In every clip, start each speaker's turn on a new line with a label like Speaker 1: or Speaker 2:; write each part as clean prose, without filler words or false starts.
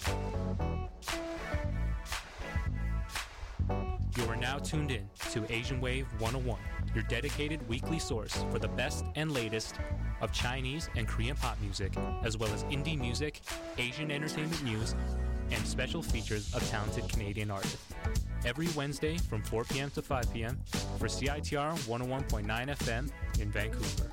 Speaker 1: You are now tuned in to Asian Wave 101, your dedicated weekly source for the best and latest of Chinese and Korean pop music, as well as indie music, Asian entertainment news, and special features of talented Canadian artists. Every Wednesday from 4 p.m. to 5 p.m. for CITR 101.9 FM in Vancouver.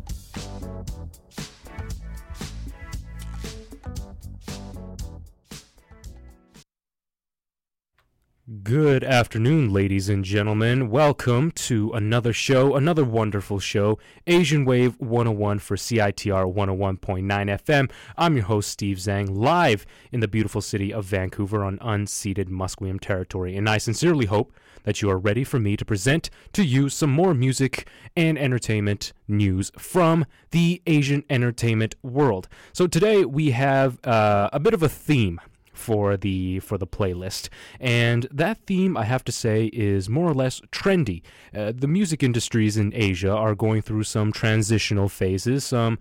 Speaker 1: Good afternoon, ladies and gentlemen. Welcome to another show, another wonderful show, Asian Wave 101 for CITR 101.9 FM. I'm your host, Steve Zhang, live in the beautiful city of Vancouver on unceded Musqueam territory. And I sincerely hope that you are ready for me to present to you some more music and entertainment news from the Asian entertainment world. So today we have a bit of a theme for the playlist, and that theme, I have to say, is more or less trendy. The music industries in Asia are going through some transitional phases, some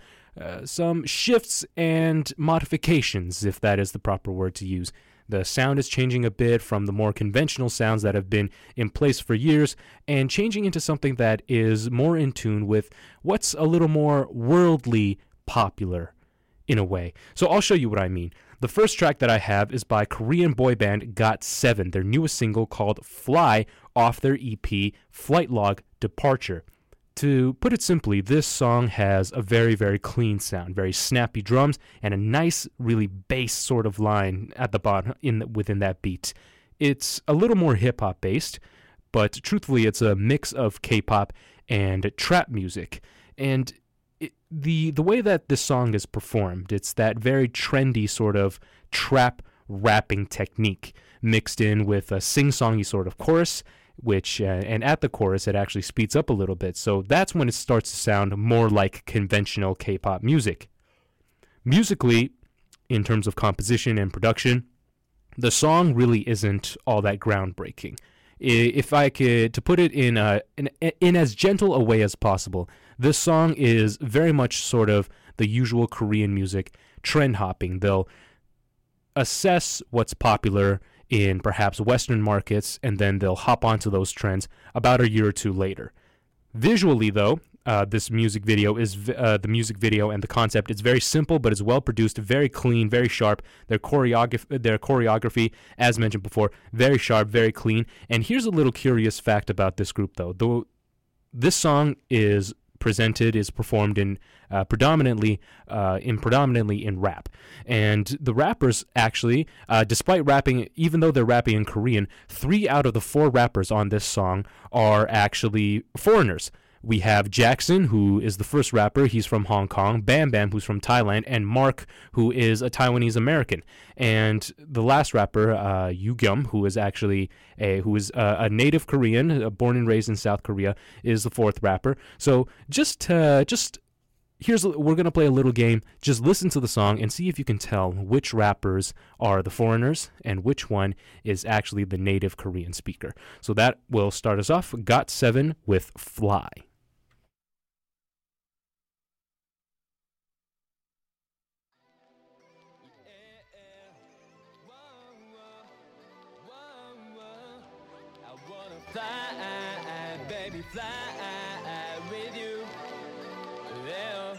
Speaker 1: shifts and modifications, if that is the proper word to use. The sound is changing a bit from the more conventional sounds that have been in place for years and changing into something that is more in tune with what's a little more worldly popular in a way. So I'll show you what I mean. The first track that I have is by Korean boy band GOT7, their newest single called Fly off their EP Flight Log Departure. To put it simply, this song has a very, very clean sound, very snappy drums, and a nice, really bass sort of line at the bottom within that beat. It's a little more hip-hop based, but truthfully it's a mix of K-pop and trap music. And the way that this song is performed, it's that very trendy sort of trap rapping technique mixed in with a sing-songy sort of chorus, which and at the chorus it actually speeds up a little bit. So that's when it starts to sound more like conventional K-pop music. Musically, in terms of composition and production, the song really isn't all that groundbreaking. If I could, to put it in as gentle a way as possible, this song is very much sort of the usual Korean music trend hopping. They'll assess what's popular in perhaps Western markets, and then they'll hop onto those trends about a year or two later. Visually, though, this music video is the music video and the concept is very simple, but it's well produced, very clean, very sharp. Their choreography, as mentioned before, very sharp, very clean. And here's a little curious fact about this group, though. This song is performed in predominantly in rap, and the rappers actually, despite rapping, even though they're rapping in Korean, 3 out of the 4 rappers on this song are actually foreigners. We have Jackson, who is the first rapper. He's from Hong Kong. Bam Bam, who's from Thailand, and Mark, who is a Taiwanese American. And the last rapper, Yugyum, who is actually a native Korean, born and raised in South Korea, is the 4th rapper. So we're gonna play a little game. Just listen to the song and see if you can tell which rappers are the foreigners and which one is actually the native Korean speaker. So that will start us off. GOT7 with Fly.
Speaker 2: Fly, baby, fly with you. Yeah.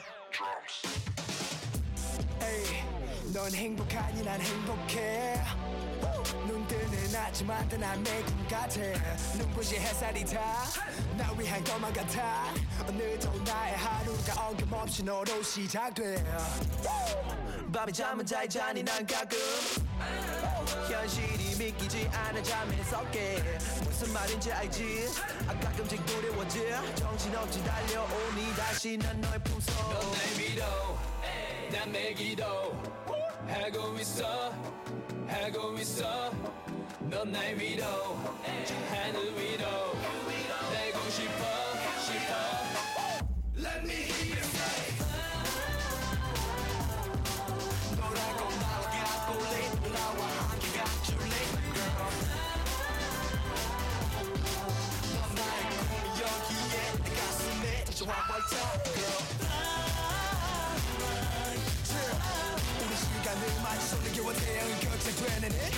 Speaker 3: Hey, 넌 행복하니 난 행복해. 눈 뜨는 아침마다 난 매일 같아. 눈부신 햇살이 다 날 위한 것만 같아. 오늘도 나의 하루가 어김없이 너로 시작돼. 밤에 잠은 잘 자니 난 가끔 현실이 믿기지 않아 잠에 섞게. 무슨 말인지 알지? 가끔씩 두려워져. 정신없이 달려오니 다시 난 너의 품속. 넌 날 믿어 난 매기도 하고 있어 넌 날 위로 하늘 위로 날고 싶어 Let me hear you say 너라고 나와갖고 late 나와 함께 같이 late girl 넌 나의 꿈이 여기에 내 가슴에 좋아 벌써 girl 우리 시간을 마치 손을 겨워 태양이 곁에 되는 일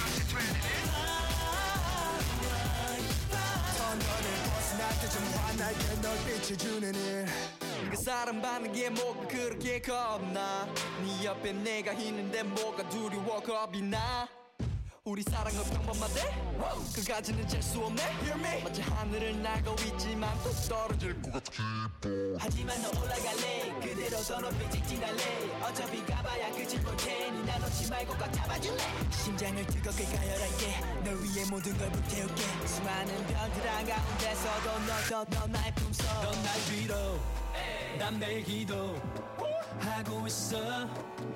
Speaker 3: 더 너를 벗어날 때 좀 환하게 널 비춰주는 일 그 사랑받는 게 뭐가 그렇게 겁나 네 옆에 내가 있는데 뭐가 두려워 겁이 나 우리 사랑은 평범하대 그까지는 잴 수 없네 Hear me 마치 하늘을 날고 있지만 또 떨어질 것 같아 하지만 너 올라갈래 그대로 서로 삐직질할래 어차피 가봐야 끝일 볼 테니 나 놓지 말고 꽉 잡아줄래 심장을 뜨겁게 가열할게 널 위해 모든 걸 불태울게 수많은 별들 한가운데서도 넌 나의 품속 넌 날 위로 난 매일 기도 하고 있어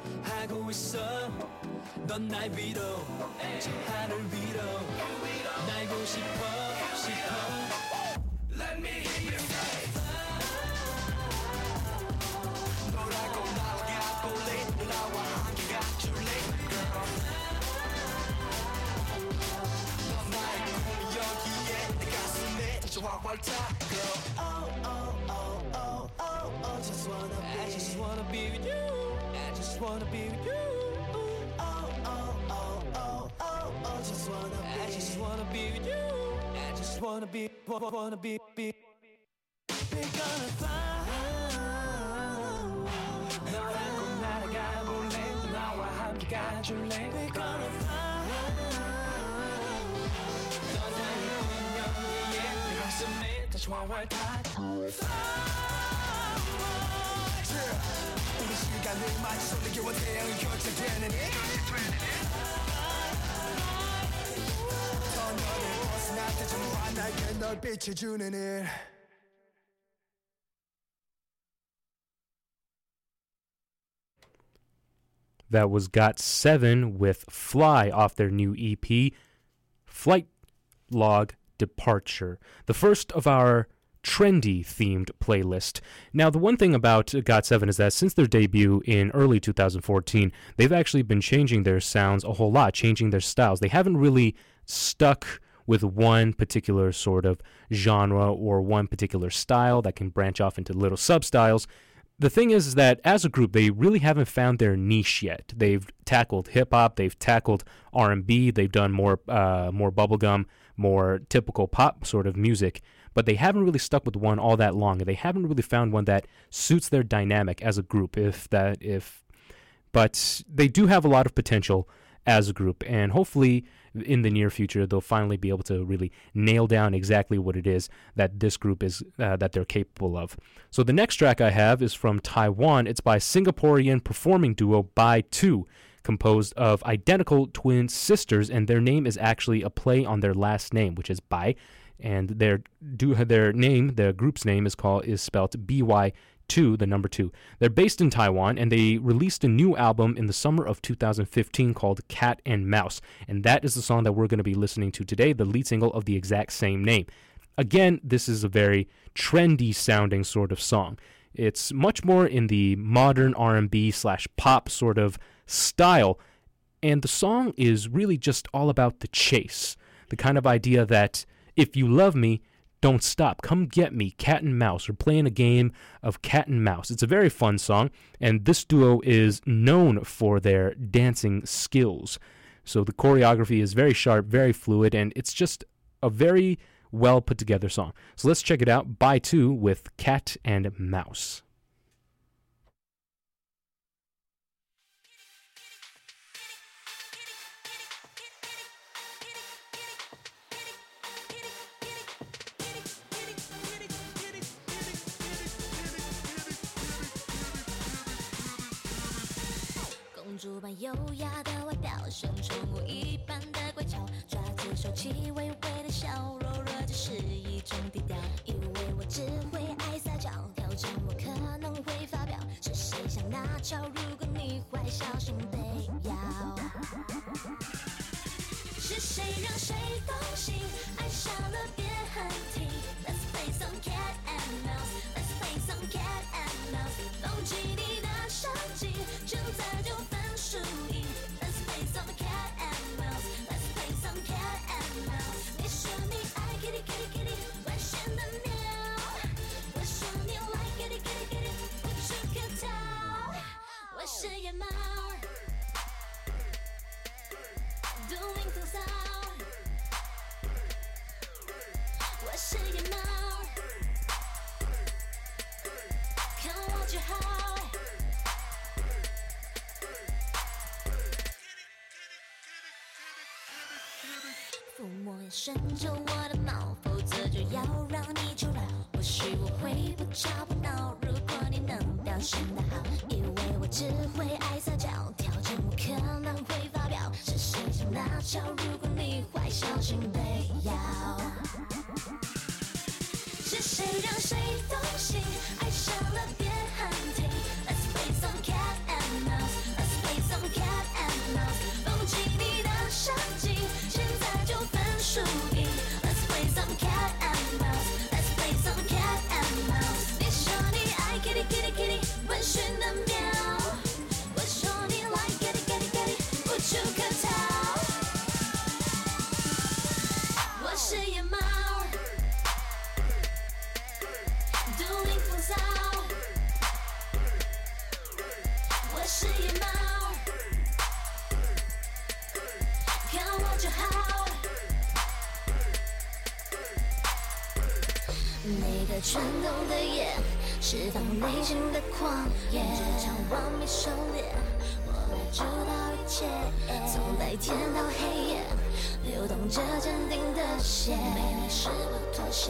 Speaker 3: 넌 날 위로 저 하늘 위로 날고 싶어 Let me hear you say 너라고 나와 볼래 나와 함께 가줄래 girl 넌 나의 꿈이 여기에 내 가슴에 좋아 활짝 girl I just wanna be with you I just wanna be with you I just wanna be with you I just wanna be We're gonna fly 너라고 날아가 볼래 나와 함께 가줄래 We're gonna fly 너 나의 운명 위에 내 가슴에 다시 활활 우리 시간을 마치 손들기와 태양이 결정되는 일 더 너를 벗어날 때 좀 환하게 널 비춰주는 일
Speaker 1: That was GOT7 with Fly off their new EP, Flight Log Departure, the first of our trendy themed playlist. Now, the one thing about GOT7 is that since their debut in early 2014, they've actually been changing their sounds a whole lot, changing their styles. They haven't really stuck with one particular sort of genre or one particular style that can branch off into little sub-styles. The thing is that as a group, they really haven't found their niche yet. They've tackled hip-hop, they've tackled R&B, they've done more bubblegum, more typical pop sort of music, but they haven't really stuck with one all that long, and they haven't really found one that suits their dynamic as a group, but they do have a lot of potential as a group, and hopefully in the near future they'll finally be able to really nail down exactly what it is that this group is that they're capable of. So the next track I have is from Taiwan. It's by Singaporean performing duo BY2, composed of identical twin sisters, and their name is actually a play on their last name, which is Bai, and their group's name is spelled BY2, the number 2. They're based in Taiwan, and they released a new album in the summer of 2015 called Cat and Mouse, and that is the song that we're going to be listening to today, the lead single of the exact same name. Again, this is a very trendy sounding sort of song. It's much more in the modern R&B/pop sort of style, and the song is really just all about the chase, the kind of idea that if you love me, don't stop, come get me, cat and mouse. We're playing a game of cat and mouse. It's a very fun song, and this duo is known for their dancing skills. So the choreography is very sharp, very fluid, and it's just a very well put together song. So let's check it out, BY2 with Cat and Mouse.
Speaker 4: 公主般优雅的外表，像宠物一般的乖巧，抓住手起微微的笑，柔弱就是一种低调。以为我只会爱撒娇，挑战我可能会发飙，是谁想拿翘？如果你坏，小心被咬。是谁让谁动心，爱上了别喊停。Let's play some cat and mouse, let's play some cat and mouse， 动起你的神经，现在就分输赢。Let's play some cat and mouse, let's play some cat and mouse。你说你爱 kitty kitty kitty， 外显的喵。我说你 like kitty kitty kitty， 不知可逃。我是野猫。 顺着我的脑，否则就要让你求饶。或许我会不吵不闹，如果你能表现得好，以为我只会爱撒娇，条件我可能会发表，是谁先拿翘？如果你坏，小心被咬。是谁让谁动心，爱上了别喊停。Let's play some cat and mouse, let's play some cat and mouse。放弃你的神经，现在就分输赢。Let's play some cat and mouse, let's play some cat and mouse。你说你爱 kitty kitty kitty， 温驯的喵。我说你 like kitty kitty kitty， 无处可逃。我是野猫。我是野猫，看我就好。那个蠢动的眼，释放内心的狂野，这场完美狩猎，我来主导一切，从白天到黑夜，流动着坚定的血，没你是不妥协。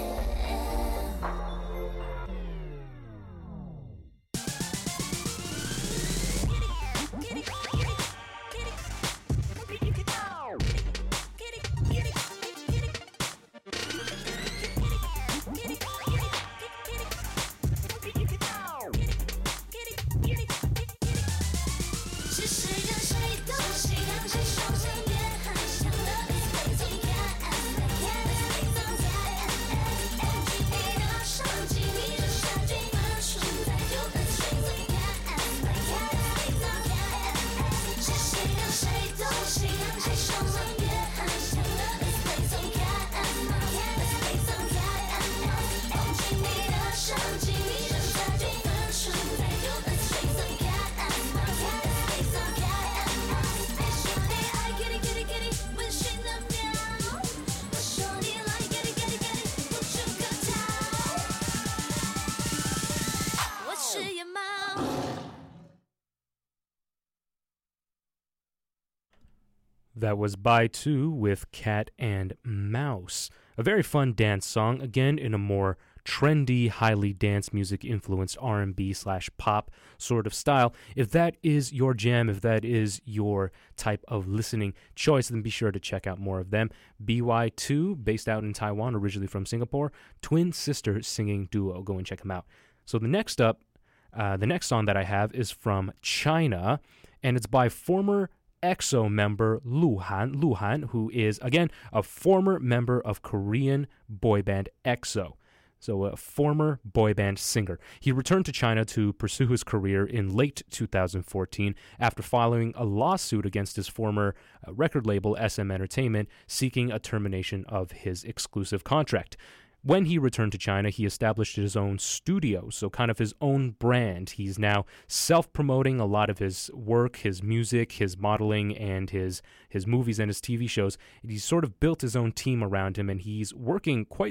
Speaker 1: That was By Two with Cat and Mouse. A very fun dance song, again in a more trendy, highly dance music influenced R&B/pop sort of style. If that is your jam, if that is your type of listening choice, then be sure to check out more of them. BY2, based out in Taiwan, originally from Singapore, twin sister singing duo. Go and check them out. So the next song that I have is from China, and it's by former EXO member Lu Han, who is, again, a former member of Korean boy band EXO. So a former boy band singer. He returned to China to pursue his career in late 2014 after filing a lawsuit against his former record label SM Entertainment, seeking a termination of his exclusive contract. When he returned to China, he established his own studio, so kind of his own brand. He's now self-promoting a lot of his work, his music, his modeling, and his movies and his TV shows. He's sort of built his own team around him, and he's working quite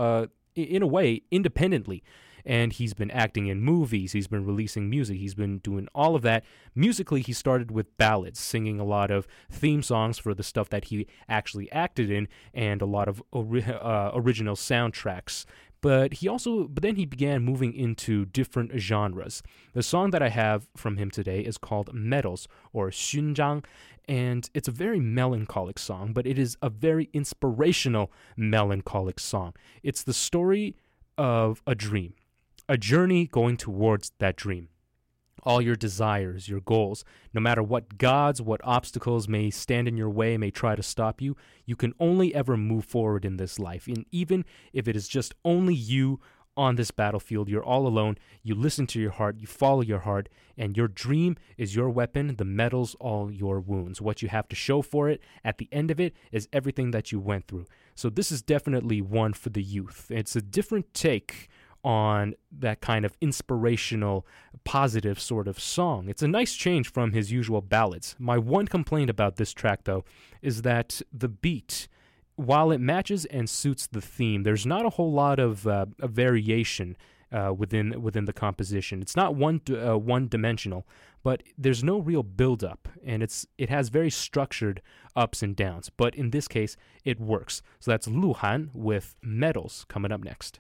Speaker 1: in a way, independently. And he's been acting in movies, he's been releasing music, he's been doing all of that. Musically, he started with ballads, singing a lot of theme songs for the stuff that he actually acted in, and a lot of original soundtracks. But then he began moving into different genres. The song that I have from him today is called Medals, or Xunzhang, and it's a very melancholic song, but it is a very inspirational melancholic song. It's the story of a dream, a journey going towards that dream. All your desires, your goals, no matter what gods, what obstacles may stand in your way, may try to stop you, you can only ever move forward in this life. And even if it is just only you on this battlefield, you're all alone, you listen to your heart, you follow your heart, and your dream is your weapon, the medals, all your wounds. What you have to show for it at the end of it is everything that you went through. So this is definitely one for the youth. It's a different take on that kind of inspirational, positive sort of song. It's a nice change from his usual ballads. My one complaint about this track, though, is that the beat, while it matches and suits the theme, there's not a whole lot of a variation within the composition. It's not one-dimensional, but there's no real build-up, and it has very structured ups and downs. But in this case, it works. So that's Lu Han with Metals coming up next.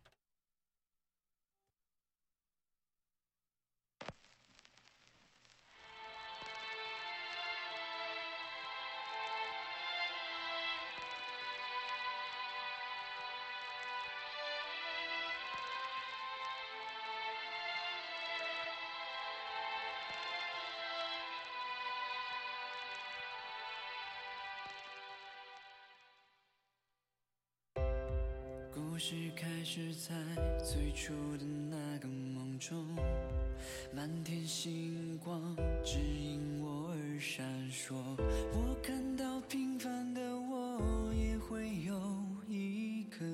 Speaker 5: 故事开始在最初的那个梦中，满天星光指引我而闪烁。我看到平凡的我也会有一个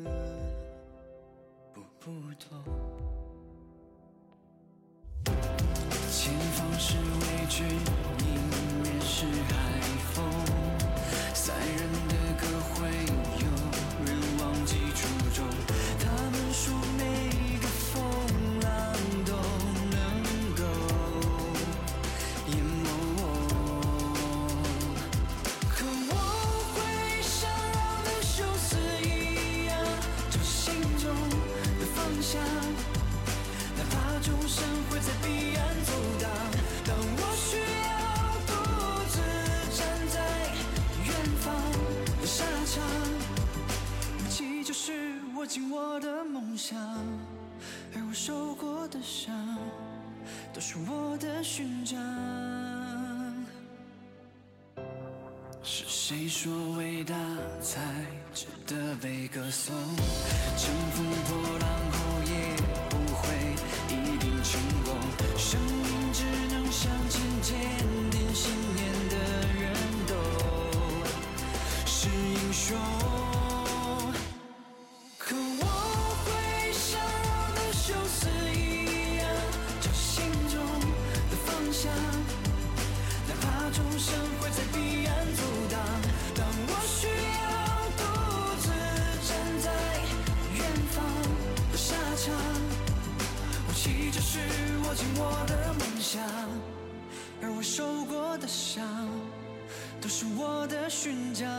Speaker 5: 不同。前方是未知，迎面是海风，塞人的歌会有人忘记初衷。他们说每个风浪都能够淹没我，可我会像老的休斯一样，找心中的方向，哪怕众生会在彼岸阻挡。当我需要独自站在远方的沙场，武器就是握紧我的梦想，而我受过的伤都是我的勋章。是谁说伟大才值得被歌颂？乘风破浪后也不会一定成功，生命只能向前坚定信念的人都是英雄。可我会像老的休斯一样，找心中的方向，哪怕众生会在彼岸阻挡。当我需要独自站在远方的沙场，武器就是握紧我的梦想，而我受过的伤都是我的勋章。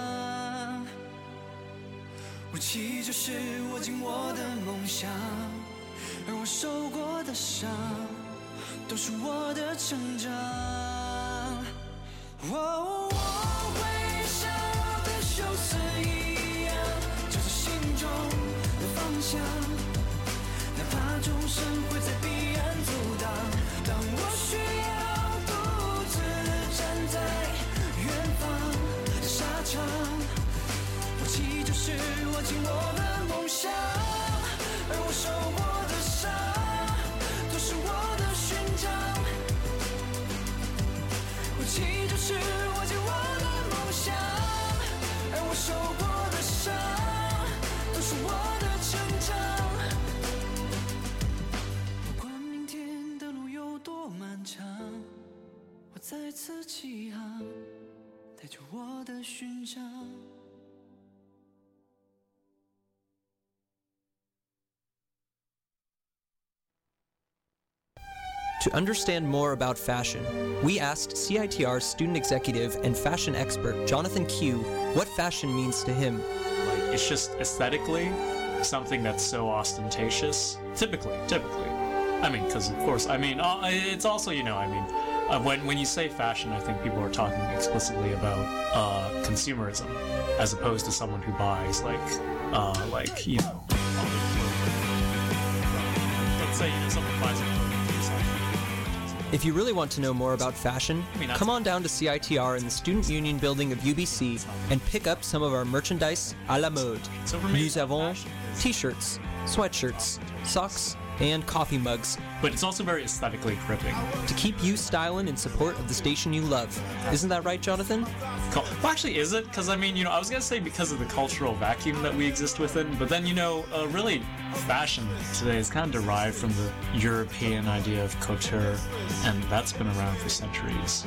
Speaker 5: 武器就是握紧我的梦想，而我受过的伤都是我的成长。我会像老的休斯一样，找着心中的方向，哪怕众生会在彼岸阻挡。当我需要独自站在远方的沙场，武器就是握紧我的梦想，而我受过的伤都是我的勋章。武器就是握紧我的梦想，而我受过的伤都是我的成长。不管明天的路有多漫长，我再次起航，带着我的勋章。
Speaker 6: To understand more about fashion, we asked CITR student executive and fashion expert Jonathan Q what fashion means to him.
Speaker 7: Like, it's just aesthetically something that's so ostentatious. Typically. I mean, because of course, I mean, it's also, you know, I mean, when you say fashion, I think people are talking explicitly about consumerism, as opposed to someone who buys like you know, other clothing. Let's say, you know, someone buys a clothing.
Speaker 6: If you really want to know more about fashion, come on down to CITR in the Student Union building of UBC and pick up some of our merchandise à la mode. Nous avons t-shirts, sweatshirts, socks, and coffee mugs.
Speaker 7: But it's also very aesthetically gripping.
Speaker 6: To keep you styling in support of the station you love. Isn't that right, Jonathan?
Speaker 7: Well, actually, is it? Because, I mean, you know, I was going to say because of the cultural vacuum that we exist within, but then, you know, really, fashion today is kind of derived from the European idea of couture, and that's been around for centuries.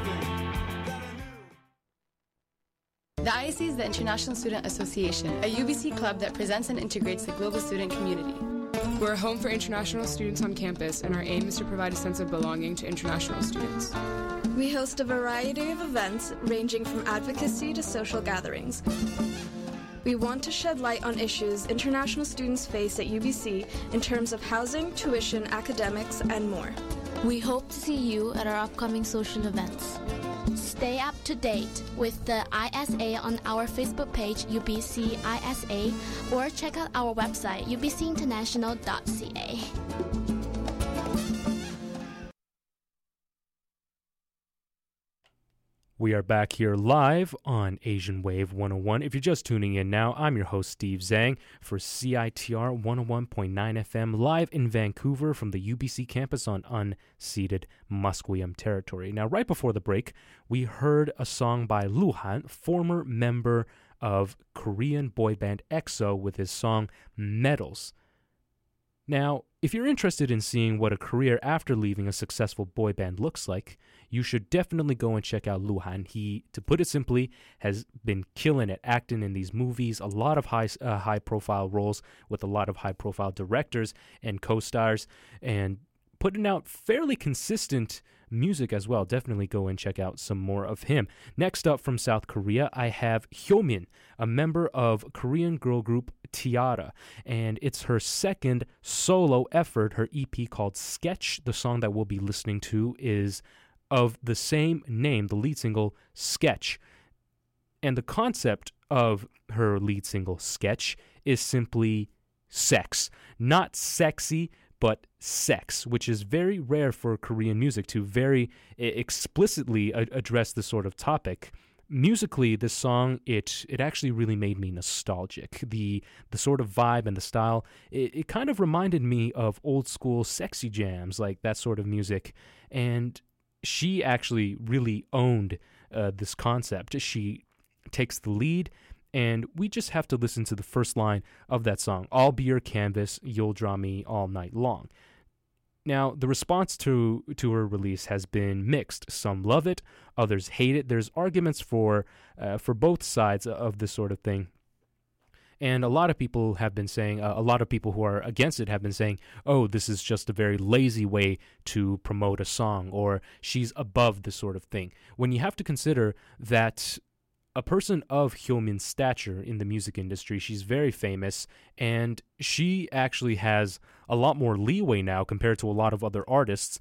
Speaker 8: The IAC is the International Student Association, a UBC club that presents and integrates the global student community.
Speaker 9: We're a home for international students on campus, and our aim is to provide a sense of belonging to international students.
Speaker 10: We host a variety of events ranging from advocacy to social gatherings. We want to shed light on issues international students face at UBC in terms of housing, tuition, academics, and more.
Speaker 4: We hope to see you at our upcoming social events. Stay up to date with the ISA on our Facebook page UBC ISA or check out our website ubcinternational.ca.
Speaker 1: We are back here live on Asian Wave 101. If you're just tuning in now, I'm your host, Steve Zhang, for CITR 101.9 FM, live in Vancouver from the UBC campus on unceded Musqueam territory. Now, right before the break, we heard a song by Luhan, former member of Korean boy band EXO, with his song Medals. Now, if you're interested in seeing what a career after leaving a successful boy band looks like, you should definitely go and check out Luhan. He, to put it simply, has been killing it, acting in these movies, a lot of high-profile roles with a lot of high-profile directors and co-stars, and putting out fairly consistent music as well. Definitely go and check out some more of him. Next up from South Korea, I have Hyomin, a member of Korean girl group Tiara, and it's her second solo effort, her EP called Sketch. The song that we'll be listening to is of the same name, the lead single, Sketch. And the concept of her lead single, Sketch, is simply sex. Not sexy, but sex, which is very rare for Korean music to very explicitly address this sort of topic. Musically, this song, it actually really made me nostalgic. The sort of vibe and the style, it kind of reminded me of old school sexy jams, like that sort of music. And she actually really owned this concept. She takes the lead, and we just have to listen to the first line of that song. I'll be your canvas, you'll draw me all night long. Now, the response to her release has been mixed. Some love it, others hate it. There's arguments for both sides of this sort of thing. And a lot of people have been saying, a lot of people who are against it have been saying, oh, this is just a very lazy way to promote a song, or she's above this sort of thing. When you have to consider that a person of Hyomin's stature in the music industry, she's very famous, and she actually has a lot more leeway now compared to a lot of other artists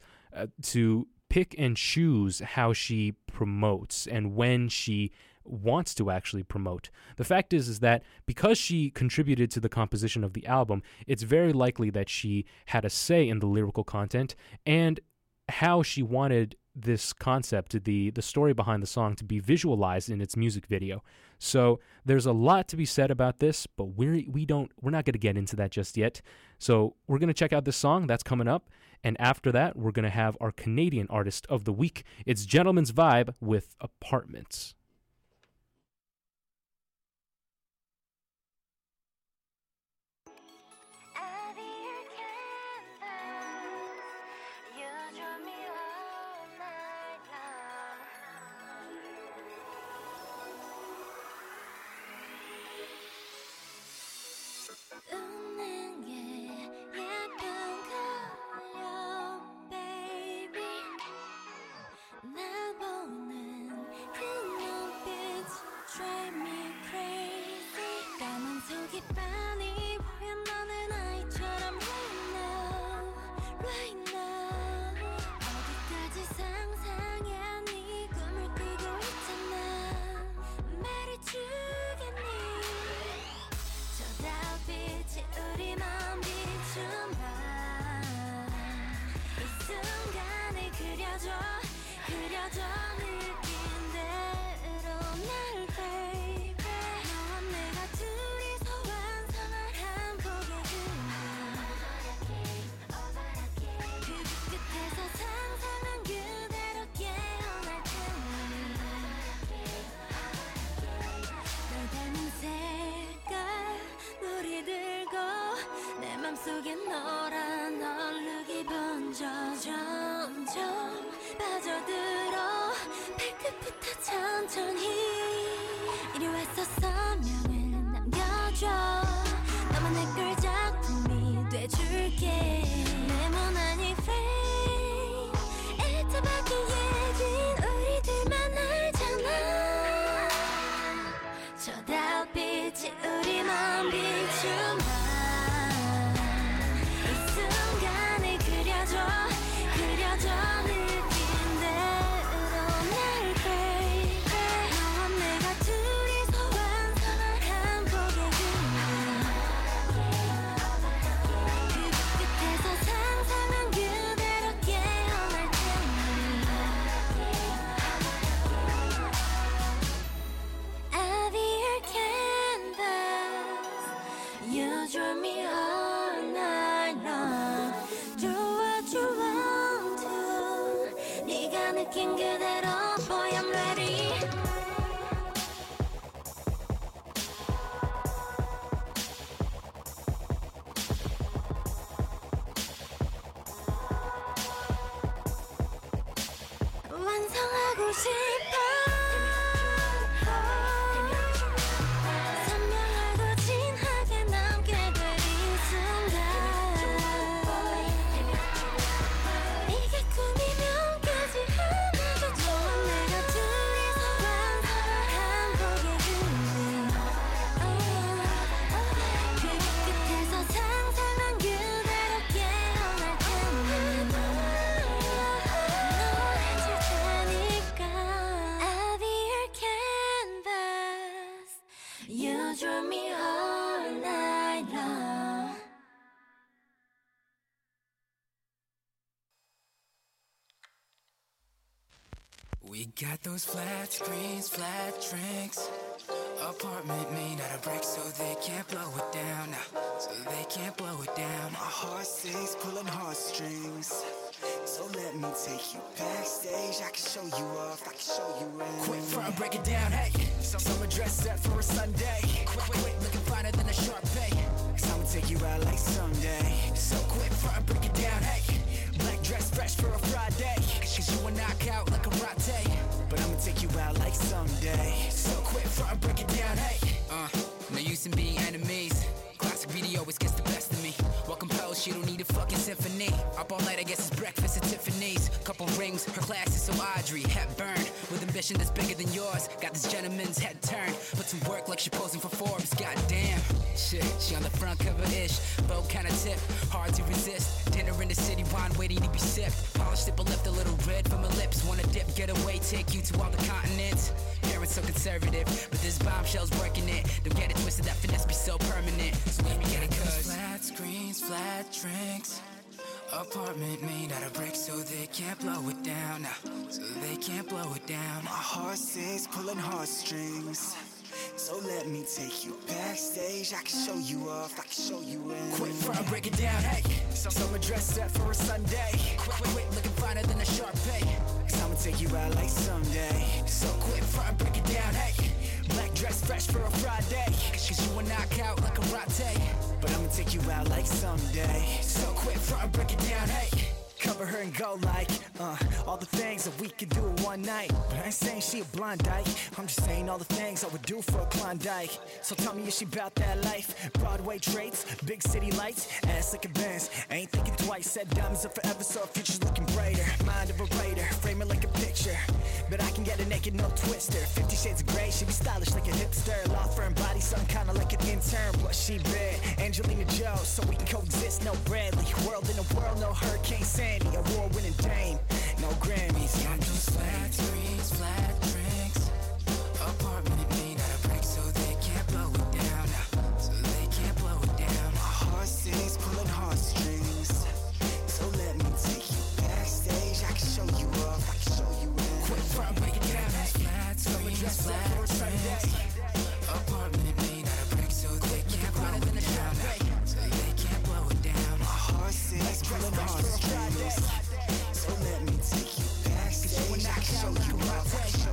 Speaker 1: to pick and choose how she promotes and when she wants to actually promote. The fact is that because she contributed to the composition of the album, it's very likely that she had a say in the lyrical content and how she wanted this concept, the story behind the song, to be visualized in its music video. So there's a lot to be said about this, but we're not going to get into that just yet. So we're going to check out this song that's coming up, and after that, we're going to have our Canadian Artist of the Week. It's Gentleman's Vibe with Apartments.
Speaker 4: 속에 너란 얼룩이 번져 점점 빠져들어 again. 네모난 이 frame 애타밖에 예진 우리들만 알잖아. 저 달빛이 우리만 비추마. 이 순간을 그려줘 느낀 대로 날 baby. 너와 내가 둘이서 완성한 한 곡의 그림. 그 끝에서 상상한 그대로 깨어날 테니 I'll be your canvas. You draw me all night long. Do what you want to. 네가 느낀 그대로 boy I'm ready. 완성하고 싶어. 선명하고 진하게 남게 될 이 순간. 이게 꿈이면까지 하나도 좋아. 내가 둘이서 완성한 한 곡의 그림. 그 끝에서 상상한 그대로 깨어날 테니 너해줄 테니까 I'll be your canvas. You draw me all night long.
Speaker 3: We got those flat screens, flat drinks. Apartment made out of bricks so they can't blow it down. So they can't blow it down. My heart sings, pulling heartstrings. So let me take you backstage. I can show you off, I can show you in. Quick front, break it down, hey. Summer dress up for a Sunday. Quick, looking finer than a Sharpay. Cause I'ma take you out like someday. So quick front, break it down, hey. Black dress fresh for a Friday. Cause you a knockout like a latte. But I'ma take you out like someday. So quick front, break it down, hey. No use in being enemies. Classic video always gets the best of me. Well composed, she don't need a fucking symphony. Up all night, I guess it's breakfast at Tiffany's. Couple rings, her class is so Audrey Hepburn. With ambition that's bigger than yours. Got this gentleman's head turned. Put some work like she posing for Forbes. Goddamn. Shit, she on the front cover-ish. Bow kind of tip, hard to resist. Dinner in the city, wine waiting to be sipped. Polished lip, left a little red from her lips. Wanna dip, get away, take you to all the continents. Parents so conservative, but this bombshell's working it. Don't get it twisted, that finesse be so permanent. So let me get it, cuz flat screens, flat drinks. Apartment made out of bricks so they can't blow it down. So they can't blow it down. My heart sings, pulling heartstrings. So let me take you backstage. I can show you off, I can show you in. Quick front, break it down, hey. Summer dress up for a Sunday. Quick, looking finer than a Sharpay. Cause I'ma take you out like someday. So quick front, break it down, hey. Black dress fresh for a Friday. Cause you a knockout like a latte. But I'ma take you out like someday. So quick front, break it down, hey. Cover her and go like, all the things that we could do in one night. But I ain't saying she a blonde dyke. I'm just saying all the things I would do for a Klondike. So tell me, is she about that life? Broadway traits, big city lights, ass like a Benz. Ain't thinking twice, said diamonds are forever, so her future's looking brighter. Mind of a writer, frame it like a picture. But I can get her naked, no twister. 50 shades of gray, she be stylish like a hipster. Law firm body, something kinda like an intern. But she bad, Angelina Joe, so we can coexist, no Bradley. World in a world, no Hurricane Sandy. Award-winning Dame, no Grammys. Got those flat screens, flat drinks. Apartment made out of bricks so they can't blow it down. So they can't blow it down. My heart sings, pulling heartstrings. So let me take you backstage. I can show you off, I can show you in. Quick front, break it down. Flat screens, flat drinks. Apartment made out of bricks so they can't blow it down. So they can't blow it down. My heart sings, pulling heartstrings. So let me take you backstage. I can show you off, I can show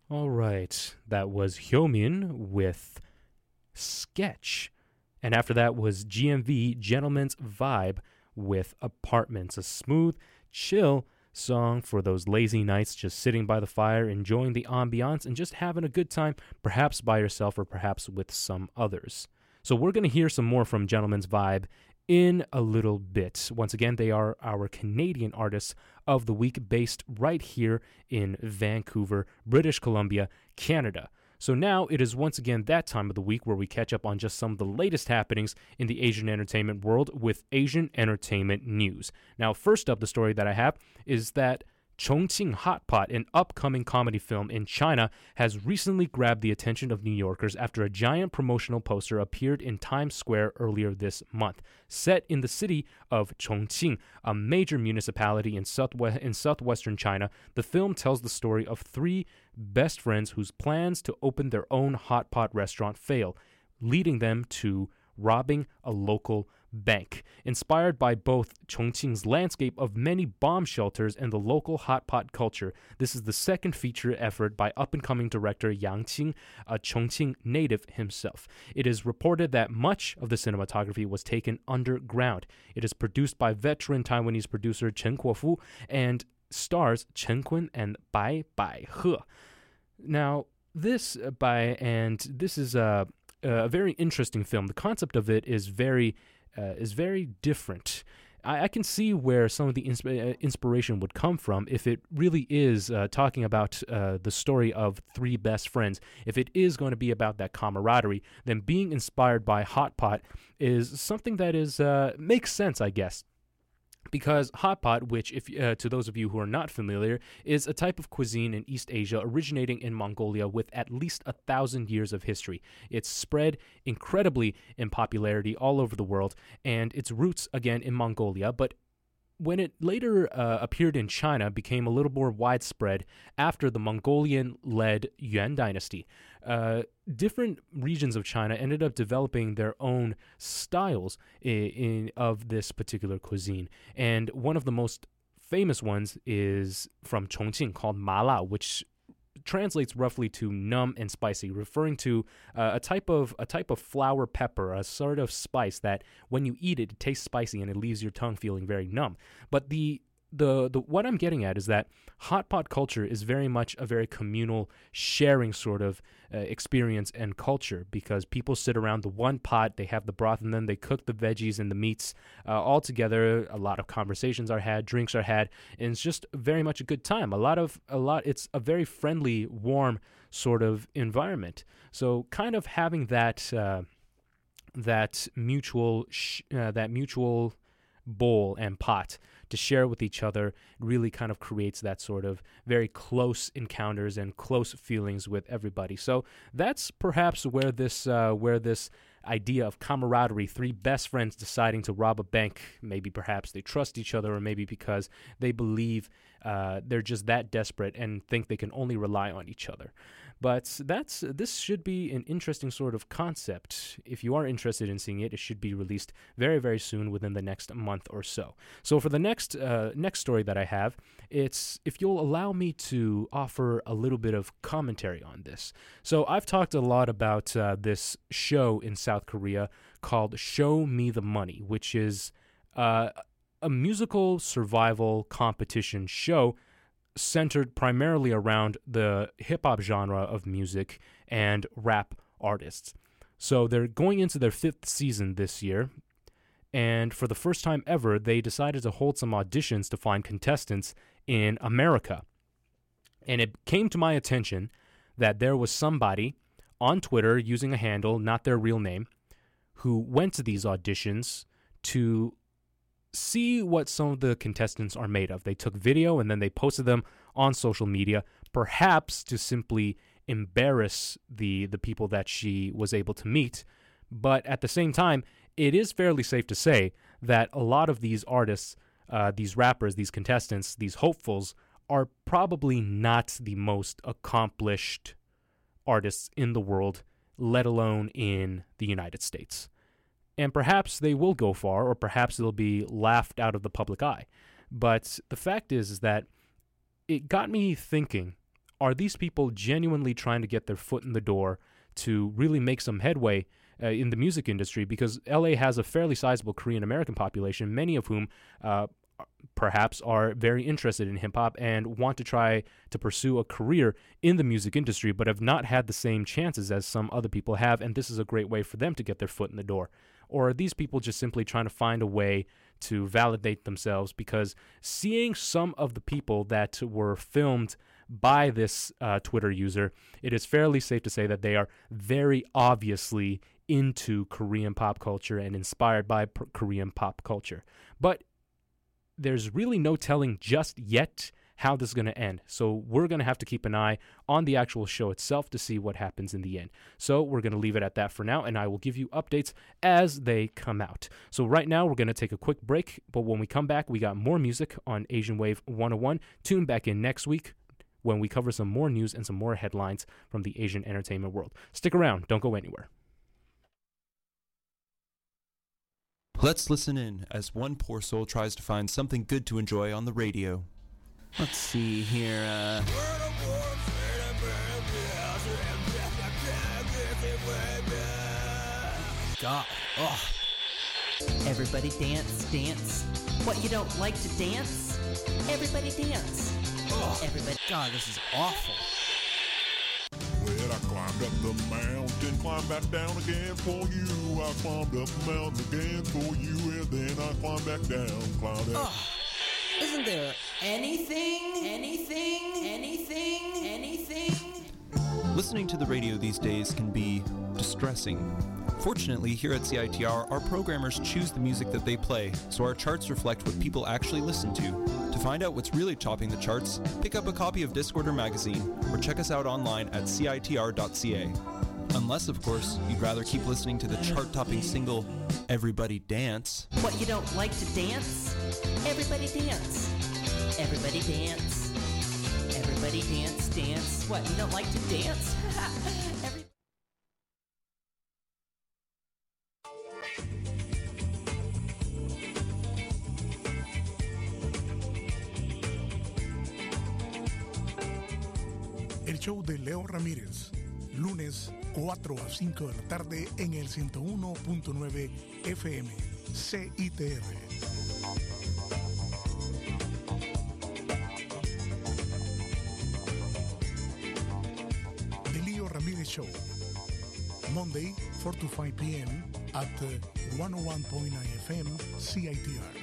Speaker 1: All right, that was Hyomin with Sketch. And after that was GMV, Gentleman's Vibe, with Apartments, a smooth, chill song for those lazy nights just sitting by the fire, enjoying the ambiance, and just having a good time, perhaps by yourself or perhaps with some others. So we're going to hear some more from Gentleman's Vibe in a little bit. Once again, they are our Canadian artists of the week, based right here in Vancouver, British Columbia, Canada. So now it is once again that time of the week where we catch up on just some of the latest happenings in the Asian entertainment world with Asian entertainment news. Now, first up, the story that I have is that Chongqing Hot Pot, an upcoming comedy film in China, has recently grabbed the attention of New Yorkers after a giant promotional poster appeared in Times Square earlier this month. Set in the city of Chongqing, a major municipality in southwestern China, the film tells the story of three best friends whose plans to open their own hot pot restaurant fail, leading them to robbing a local bank. Inspired by both Chongqing's landscape of many bomb shelters and the local hot pot culture, this is the second feature effort by up-and-coming director Yang Qing, a Chongqing native himself. It is reported that much of the cinematography was taken underground. It is produced by veteran Taiwanese producer Chen Kuofu and stars Chen Kun and Bai Baihe. Now, this is a very interesting film. The concept of it is very different. I can see where some of the inspiration would come from if it really is talking about the story of three best friends. If it is going to be about that camaraderie, then being inspired by Hot Pot is something that is makes sense, I guess. Because hot pot, which, if to those of you who are not familiar, is a type of cuisine in East Asia originating in Mongolia with at least 1,000 years of history. It's spread incredibly in popularity all over the world, and its roots, again, in Mongolia, but when it later appeared in China, became a little more widespread after the Mongolian-led Yuan dynasty. Different regions of China ended up developing their own styles of this particular cuisine. And one of the most famous ones is from Chongqing, called mala, which translates roughly to numb and spicy, referring to a type of flower pepper, a sort of spice that when you eat it, it tastes spicy and it leaves your tongue feeling very numb. But the what I'm getting at is that hot pot culture is very much a very communal, sharing sort of experience and culture, because people sit around the one pot, they have the broth, and then they cook the veggies and the meats all together. A lot of conversations are had, drinks are had, and it's just very much a good time. It's a very friendly, warm sort of environment. So kind of having that mutual bowl and pot to share with each other really kind of creates that sort of very close encounters and close feelings with everybody. So that's perhaps where this idea of camaraderie, three best friends deciding to rob a bank, maybe perhaps they trust each other, or maybe because they believe they're just that desperate and think they can only rely on each other. But this should be an interesting sort of concept. If you are interested in seeing it, it should be released very, very soon, within the next month or so. So for the next story that I have, it's, if you'll allow me to offer a little bit of commentary on this. So I've talked a lot about this show in South Korea called Show Me the Money, which is a musical survival competition show centered primarily around the hip-hop genre of music and rap artists. So they're going into their 5th season this year, and for the first time ever, they decided to hold some auditions to find contestants in America. And it came to my attention that there was somebody on Twitter using a handle, not their real name, who went to these auditions to see what some of the contestants are made of. They took video and then they posted them on social media, perhaps to simply embarrass the people that she was able to meet. But at the same time, it is fairly safe to say that a lot of these artists, these rappers, these contestants, these hopefuls, are probably not the most accomplished artists in the world, let alone in the United States. And perhaps they will go far, or perhaps they'll be laughed out of the public eye. But the fact is that it got me thinking are these people genuinely trying to get their foot in the door to really make some headway in the music industry? Because LA has a fairly sizable Korean American population, many of whom perhaps are very interested in hip-hop and want to try to pursue a career in the music industry, but have not had the same chances as some other people have, and this is a great way for them to get their foot in the door. Or are these people just simply trying to find a way to validate themselves? Because seeing some of the people that were filmed by this Twitter user, it is fairly safe to say that they are very obviously into Korean pop culture and inspired by Korean pop culture. But there's really no telling just yet how this is going to end. So we're going to have to keep an eye on the actual show itself to see what happens in the end. So we're going to leave it at that for now, and I will give you updates as they come out. So right now we're going to take a quick break, but when we come back, we got more music on Asian Wave 101. Tune back in next week when we cover some more news and some more headlines from the Asian entertainment world. Stick around. Don't go anywhere.
Speaker 11: Let's listen in as one poor soul tries to find something good to enjoy on the radio. Let's see here,
Speaker 12: God. Oh. Everybody dance, dance. What, you don't like to dance? Everybody dance. Oh. Everybody. God, this is awful.
Speaker 13: Well, I climbed up the mountain, climbed back down again for you. I climbed up the mountain again for you, and then I climbed back down, climbed up.
Speaker 12: Oh. Isn't there anything?
Speaker 11: Listening to the radio these days can be distressing. Fortunately, here at CITR, our programmers choose the music that they play, so our charts reflect what people actually listen to. To find out what's really topping the charts, pick up a copy of Discorder magazine, or check us out online at citr.ca. Unless, of course, you'd rather keep listening to the chart-topping single, Everybody Dance.
Speaker 12: What, you don't like to dance? Everybody dance. Everybody dance. Everybody dance, dance. What, you don't like to dance?
Speaker 14: El show de Leo Ramírez, lunes 4 a 5 de la tarde en el 101.9 FM, CITR. The Leo Ramirez Show, Monday 4 to 5 p.m. at 101.9 FM, CITR.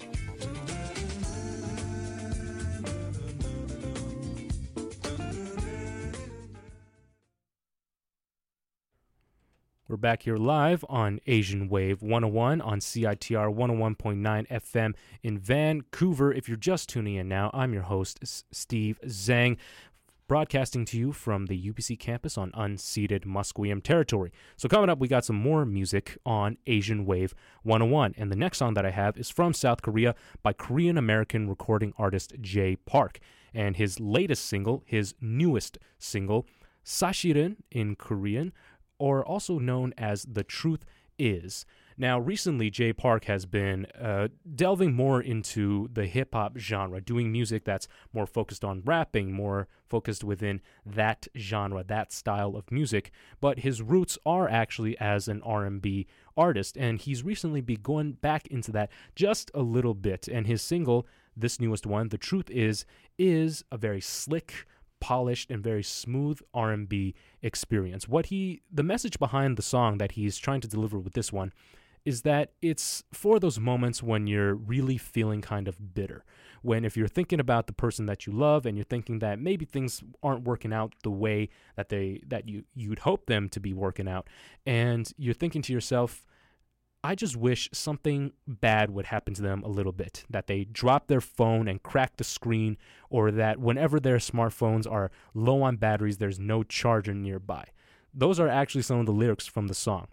Speaker 1: We're back here live on Asian Wave 101 on CITR 101.9 FM in Vancouver. If you're just tuning in now, I'm your host, Steve Zhang, broadcasting to you from the UBC campus on unceded Musqueam territory. So coming up, we got some more music on Asian Wave 101. And the next song that I have is from South Korea by Korean-American recording artist Jay Park. And his latest single, his newest single, Sashirin in Korean, or also known as The Truth Is. Now, recently, Jay Park has been delving more into the hip-hop genre, doing music that's more focused on rapping, more focused within that genre, that style of music. But his roots are actually as an R&B artist, and he's recently been going back into that just a little bit. And his single, this newest one, The Truth Is a very slick, polished and very smooth R&B experience. The message behind the song that he's trying to deliver with this one is that it's for those moments when you're really feeling kind of bitter. When if you're thinking about the person that you love and you're thinking that maybe things aren't working out the way that you'd hope them to be working out, and you're thinking to yourself, I just wish something bad would happen to them a little bit, that they drop their phone and crack the screen, or that whenever their smartphones are low on batteries, there's no charger nearby. Those are actually some of the lyrics from the song.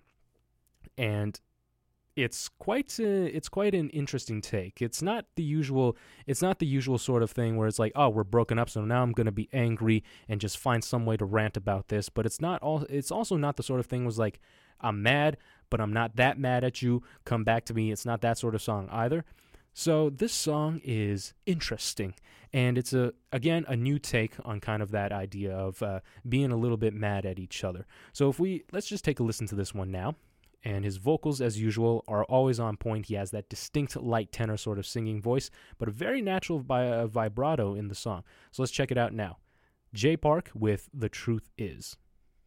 Speaker 1: And it's quite an interesting take. It's not the usual sort of thing where it's like, oh, we're broken up, so now I'm going to be angry and just find some way to rant about this. But it's also not the sort of thing where it's like, I'm mad, but I'm not that mad at you. Come back to me. It's not that sort of song either. So this song is interesting, and it's again a new take on kind of that idea of being a little bit mad at each other. So let's just take a listen to this one now. And his vocals, as usual, are always on point. He has that distinct light tenor sort of singing voice, but a very natural vibrato in the song. So let's check it out now. Jay Park with The Truth Is.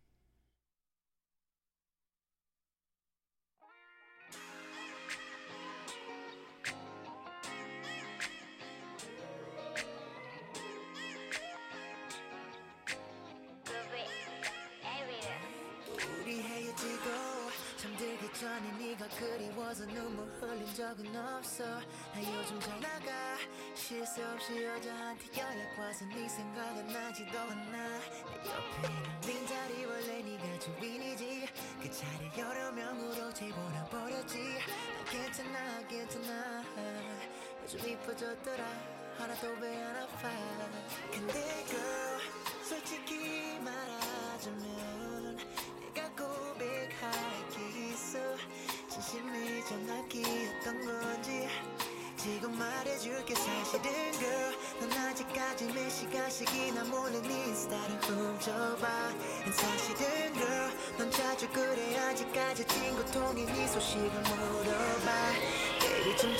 Speaker 15: 전에 네가 그리워서 눈물 흘린 적은 없어. 나 요즘 잘 나가 실수 없이 여자한테 연락 와서 네 생각은 나지도 않아. 내 옆에 있는 빈 자리 원래 네가 주인이지. 그 자리 여러 명으로 재보내버렸지. 난 괜찮아 요즘 이뻐졌더라. 하나도 왜 안 아파. 근데 girl 솔직히 말하자면 내가 고백할 게 있어. 진심이 전화기였던 건지 지금 말해줄게. 사실은 girl 넌 아직까지 몇 시간씩이나 몰래 네 인스타를 훔쳐봐. 사실은 girl 넌 자주 그래. 아직까지 친구 통해 네 소식을 물어봐. baby 좀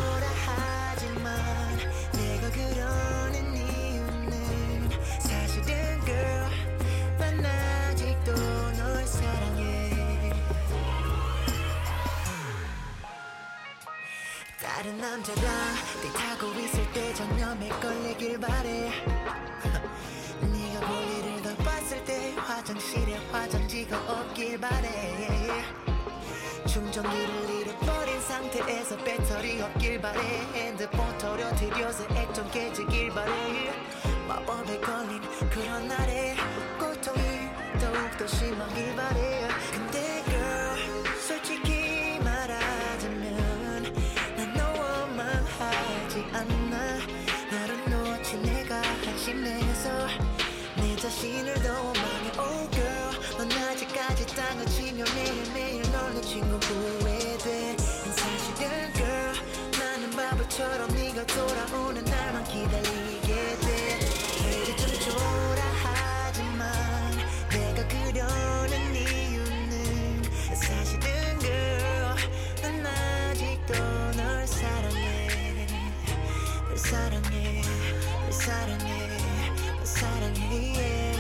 Speaker 15: 초라하지만 내가 그러는 이유는 사실은 girl 난 아직도 널 사랑해. 다른 남자랑 데이트하고 있을 때 전혀 맥걸리길 바래. 네가 볼일을 더 봤을 때 화장실에 화장지가 없길 바래. 충전기를 잃어버린 상태에서 배터리 없길 바래. 핸드폰 털어뜨려서 액 좀 깨지길 바래. 마법에 걸린 그런 날에 고통이 더욱더 심하길 바래. 근데 girl 솔직히 말하자면 난 너만 하지 않아. 너를 놓치 내가 한심해서 내 자신을 더 원망해. Oh girl 넌 아직까지 땅을 치며 매일매일 널 놓친 거 후회돼. 사실은 girl 나는 바보처럼 네가 돌아오는 날만 기다리게 돼. 이제 좀 초라하지만 내가 그러는 이유는 사실은 girl 난 아직도 널 사랑해. 널 사랑해. 널 사랑해. 널 사랑해.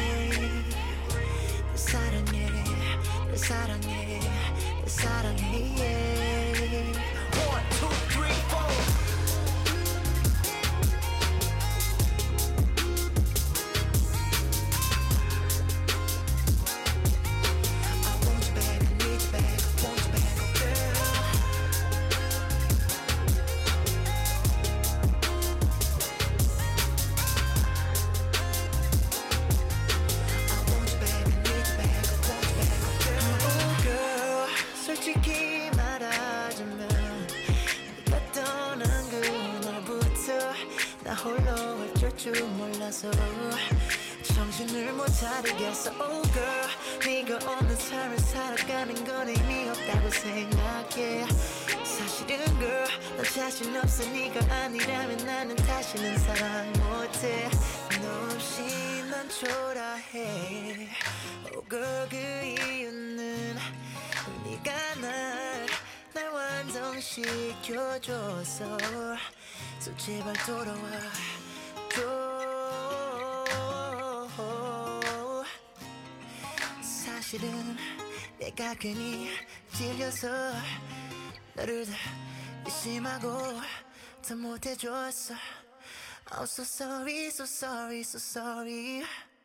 Speaker 15: 널 사랑해. 널 사랑해. 널 사랑해. One, two, three, four. 솔직히 말하자면 네가 떠난 그날부터 나 홀로 어쩔 줄 몰라서 정신을 못 차리겠어. Oh girl 네가 없는 삶을 살아가는 건 의미 없다고 생각해. 사실은 girl 넌 자신 없어. 네가 아니라면 나는 다시는 사랑 못해. 너 없이 난 초라해. Oh girl 그 이유는 네가 날 완성시켜줘서. So 제발 돌아와 줘. 사실은 내가 괜히 찔려서 너를 더 의심하고 더 못해줬어. Oh so sorry so sorry so sorry.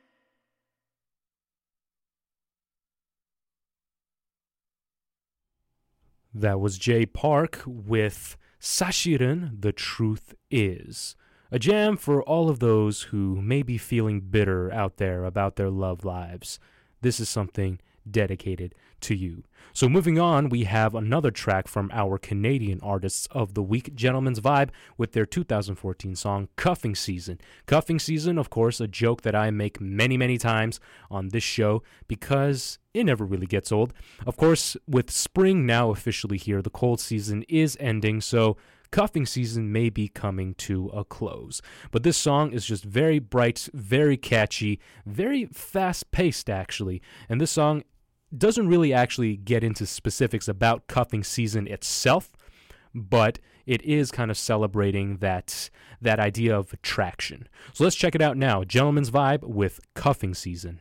Speaker 1: That was Jay Park with 사실은 The Truth Is. A jam for all of those who may be feeling bitter out there about their love lives. This is something dedicated to you. So moving on, we have another track from our Canadian Artists of the Week, Gentleman's Vibe, with their 2014 song, Cuffing Season. Cuffing Season, of course, a joke that I make many, many times on this show because it never really gets old. Of course, with spring now officially here, the cold season is ending, so cuffing season may be coming to a close. But this song is just very bright, very catchy, very fast-paced, actually. And this song doesn't really actually get into specifics about cuffing season itself, but it is kind of celebrating that idea of attraction. So let's check it out now. Gentleman's Vibe with Cuffing Season.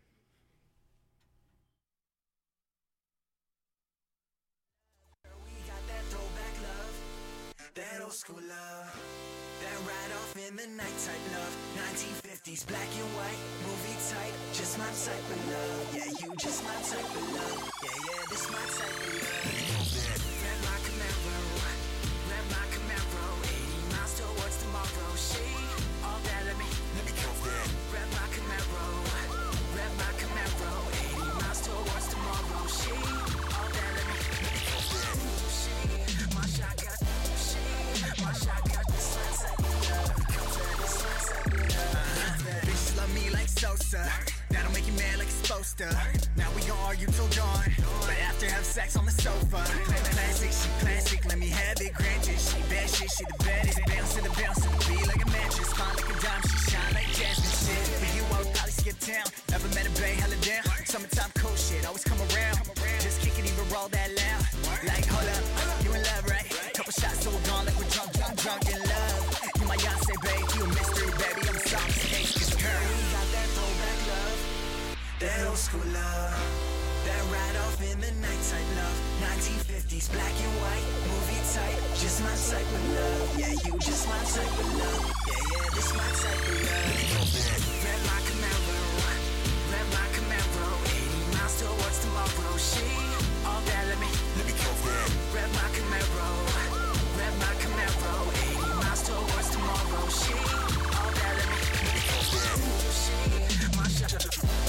Speaker 3: That old school love, that ride off in the night type love, 1950s black and white, movie type, just my type of love. Yeah, you just my type of love. Yeah, this my type of love. Red my Camaro, red my Camaro, 80 miles towards tomorrow. She all that, let me count that. Red my Camaro, red my Camaro, 80 miles towards tomorrow. She all that, let me count that. She my shotgun. Bitches love me like Sosa. That'll make you mad like it's supposed to. Now we gon' argue till dawn, but after have sex on the sofa. Classic, she classic, let me have it granted. She bad shit, she the baddest. Bounce to the beat like a mattress. Fine like a dime, she shine like jasmine shit. For you, I would probably skip town. Never met a bae, hella down. Summertime cool shit, always come around. Just kick it, even roll that loud. Like, hold up, you in love, right? Couple shots, so we're gone like we're drunk in love. You my Yonsei, babe, you a mystery, baby. I'm sorry, cause girl, we got that throwback love, that old school love, that ride off in the night type love, 1950s black and white, movie type, just my type of love. Yeah, you just my type of love. Yeah, this my type of love. Red my Camaro, red my Camaro, 80 miles towards tomorrow. She all that, let me count that. Red my Camaro, red my Camaro, 80 miles towards tomorrow. She all that, let me count that. She my shotgun,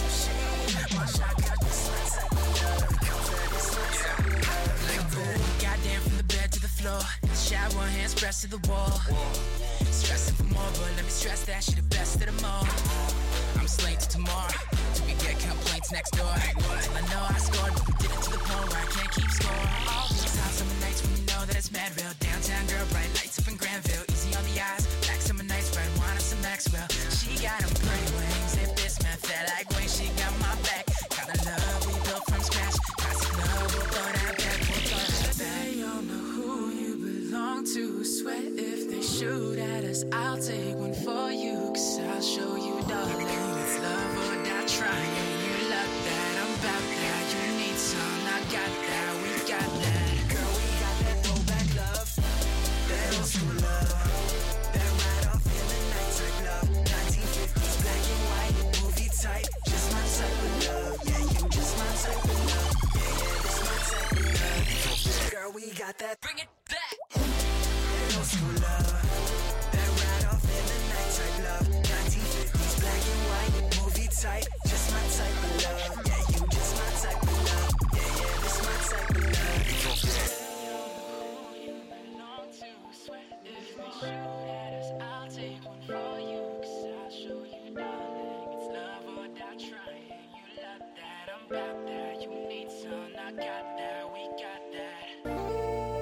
Speaker 3: this my type of love. This my type of love. Like boom, goddamn, from the bed to the floor, shower, hands pressed to the wall. Stressing for more, but let me stress that she the best of them all. I'm slaying to tomorrow, till we get complaints next door. Till I know I scored, but we did it to the point where I can't keep score. All these hot summer nights when you know that it's mad real. Downtown girl, bright lights up in Granville, easy on the eyes. Black summer nights, red wine and some Maxwell. She got them pretty wings, they Bismuth, that like Wayne. She got my back, kind of love we built from scratch. Classic love, we'll throw that back, we'll throw that back. They all know who you belong to. Sweat if they shoot at us, I'll take one for you, cause I'll show you, darling. It's love or die trying. You love that, I'm about that. You need some, I got that, we got that. Girl, we got that throwback love, that old school love, that ride off in the night type love, 1950s black and white, movie type, just my type of love. Yeah, you just my type of love. Yeah, this my type of love. Girl, we got that. Bring it back. That old school love, that ride off in the night type love, 1950s black and white, movie type, just my type of love. Yeah, you just my type of love. Yeah, this my type of love. I'll take one for you, cause I'll show you, darling. It's love or die trying. You love that, I'm about that. You need some, I got that, we got that.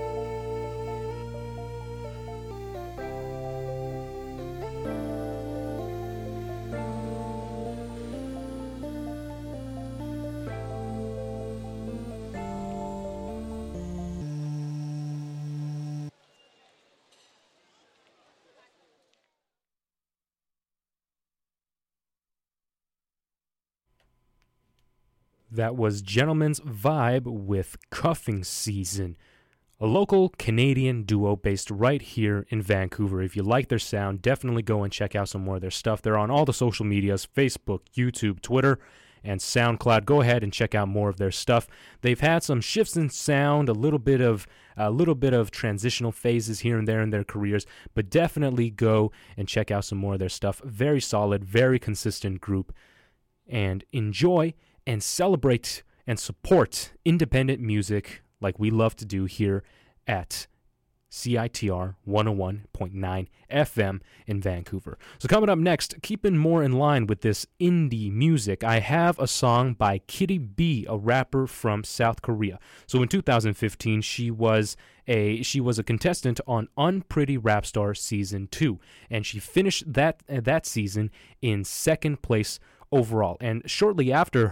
Speaker 1: That was Gentleman's Vibe with Cuffing Season, a local Canadian duo based right here in Vancouver. If you like their sound, definitely go and check out some more of their stuff. They're on all the social medias, Facebook, YouTube, Twitter, and SoundCloud. Go ahead and check out more of their stuff. They've had some shifts in sound, a little bit of transitional phases here and there in their careers, but definitely go and check out some more of their stuff. Very solid, very consistent group, and enjoy and celebrate and support independent music like we love to do here at CITR 101.9 FM in Vancouver. So coming up next, keeping more in line with this indie music, I have a song by Kitty B, a rapper from South Korea. So in 2015, she was a contestant on Unpretty Rap Star Season 2, and she finished that season in second place overall. And shortly after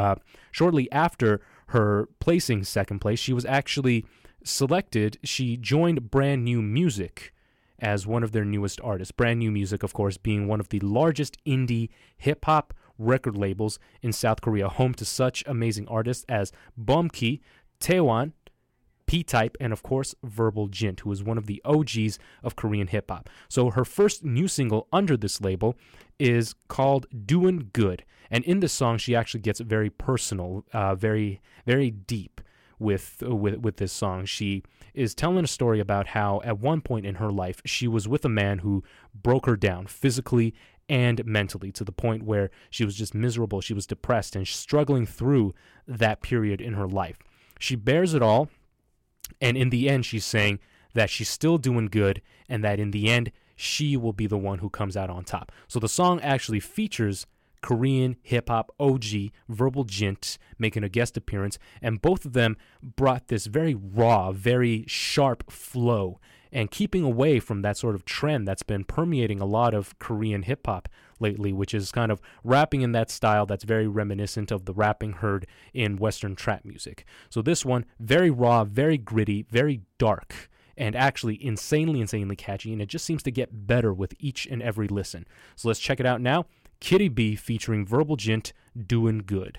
Speaker 1: her placing second place, she was actually selected. She joined Brand New Music as one of their newest artists. Brand New Music, of course, being one of the largest indie hip-hop record labels in South Korea, home to such amazing artists as Bumkey, Taewon, P-Type, and of course Verbal Jint, who is one of the OGs of Korean hip-hop. So her first new single under this label is called Doin' Good, and in this song she actually gets very personal, very, very deep with this song. She is telling a story about how at one point in her life she was with a man who broke her down physically and mentally, to the point where she was just miserable, she was depressed and struggling through that period in her life. She bears it all, and in the end she's saying that she's still doing good and that in the end she will be the one who comes out on top. So the song actually features Korean hip-hop OG Verbal Jint making a guest appearance, and both of them brought this very raw, very sharp flow, and keeping away from that sort of trend that's been permeating a lot of Korean hip-hop lately, which is kind of rapping in that style that's very reminiscent of the rapping heard in Western trap music. So this one, very raw, very gritty, very dark, and actually insanely catchy, and it just seems to get better with each and every listen. So let's check it out now. Kitty B featuring Verbal Jint, Doin' Good.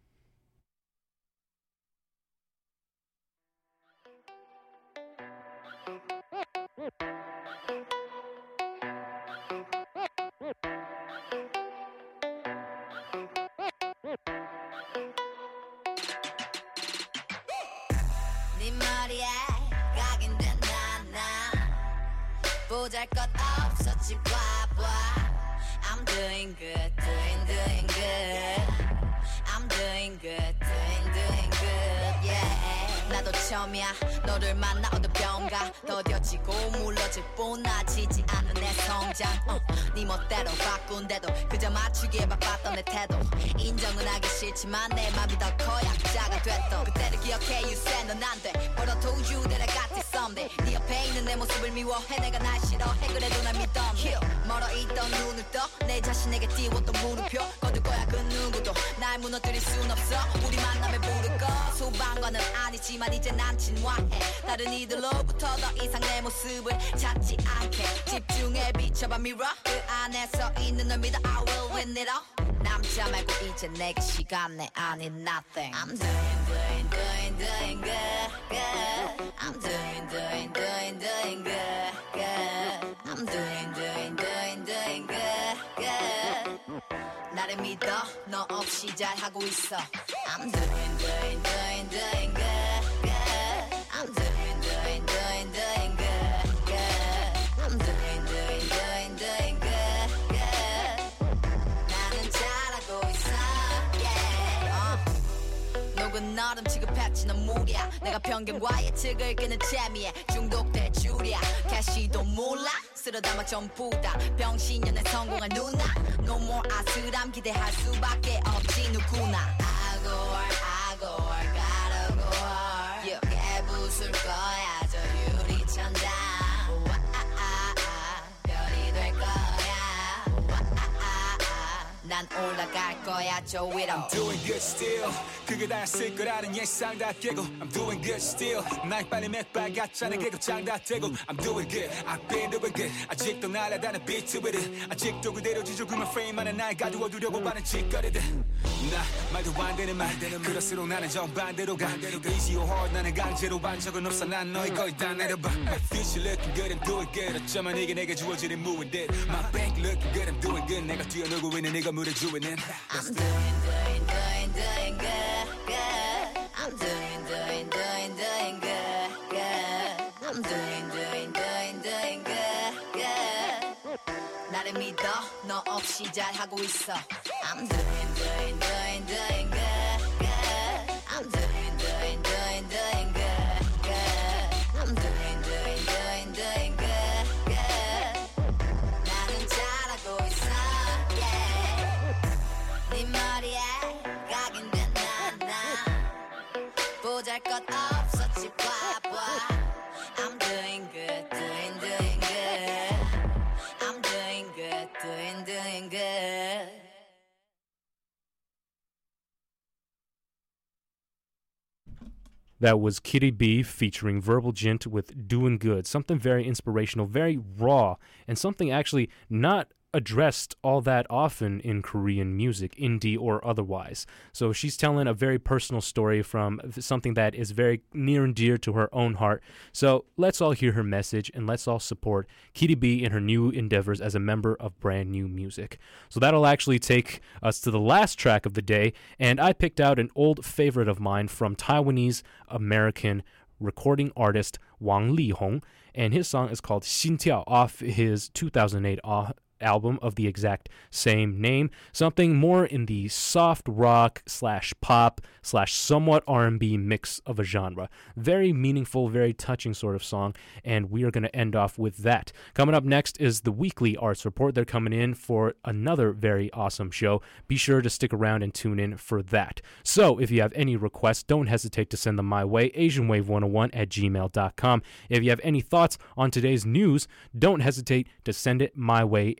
Speaker 4: 네 머리에 각인 된 나 보잘것없었지 봐봐 I'm doing good, doing good. I'm doing good, doing good, yeah. 나도 처음이야 너를 만나 어두병가 더뎌지고 물러질 뿐 나지지 않는 내 성장 네 멋대로 바꾼대도 그저 맞추기에 바빴던 내 태도 인정은 하기 싫지만 내 맘이 더 커 약자가 됐던 그때를 기억해 you said 넌 안 돼 But I told you that I got this someday 네 옆에 있는 내 모습을 미워해 내가 날 싫어해 그래도 날 믿었네 멀어 있던 눈을 떠 내 자신에게 띄웠던 물음표 거둘 거야 그 누구도 날 무너뜨릴 순 없어 우리 만남에 부를 거 소방관은 아니지만 이제 난 진화해 다른 이들로부터 더 이상 내 모습을 찾지 않게 집중해 비춰봐 mirror 그 안에서 있는 널 믿어 I will win it all 남자 말고 이제 내게 시간 내 아닌 nothing I'm doing good, good I'm doing good, good I'm doing good, good 나를 믿어 너 없이 잘하고 있어 I'm doing good, good I'm doing good, good I'm doing good, good 나는 잘하고 있어 yeah 녹은 너름 취급했지 넌 무리야 내가 편견과 예측을 깨는 재미에 중독될 줄이야 캐시도 몰라 쓸어담아 전부 다 병신년에 성공한 누나 No more 아슬함 기대할 수밖에 없지 누구나 I go hard, gotta go hard 깨부술 거야 저 유리천장 별이 될 거야 난 올라갈 거야 저 위로
Speaker 16: I'm doing good still 그게 다였을 거라는 예상 다 깨고 I'm doing good still 날 빨리 맥발 같잖아 계급장 다 되고 I'm doing good I've been doing good 아직도 날아다는 비트 with it 아직도 그대로 지조금한 프레임 안에 날 가두어두려고 하는 짓거리들 나 말도 안 되는 말 그럴수록 나는 정반대로 가 Easy or hard 나는 강제로 반 적은 없어 난 너희 거의 다 내려봐 My future looking good I'm doing good 어쩌면 이게 내게 주어지는 무인들 My bank looking good I'm doing good 내가 뛰어놀고 있는 네가 물을 주인은
Speaker 4: I'm doing good, good I'm doing good, good I'm doing good, good 나를 믿어 너 없이 잘하고 있어 I'm doing good, good I'm doing good, good I'm doing good,
Speaker 1: That was Kitty B featuring Verbal Jint with Doing Good. Something very inspirational, very raw, and something actually not addressed all that often in Korean music, indie or otherwise. So she's telling a very personal story from something that is very near and dear to her own heart. So let's all hear her message and let's all support Kitty B in her new endeavors as a member of Brand New Music. So that'll actually take us to the last track of the day, and I picked out an old favorite of mine from Taiwanese American recording artist Wang Lihong, and his song is called Xin Tiao off his 2008 album of the exact same name. Something more in the soft rock / pop / somewhat R&B mix of a genre. Very meaningful, very touching sort of song, and we are going to end off with that. Coming up next is the weekly arts report. They're coming in for another very awesome show. Be sure to stick around and tune in for that. So if you have any requests, don't hesitate to send them my way, asianwave101@gmail.com. If you have any thoughts on today's news, don't hesitate to send it my way,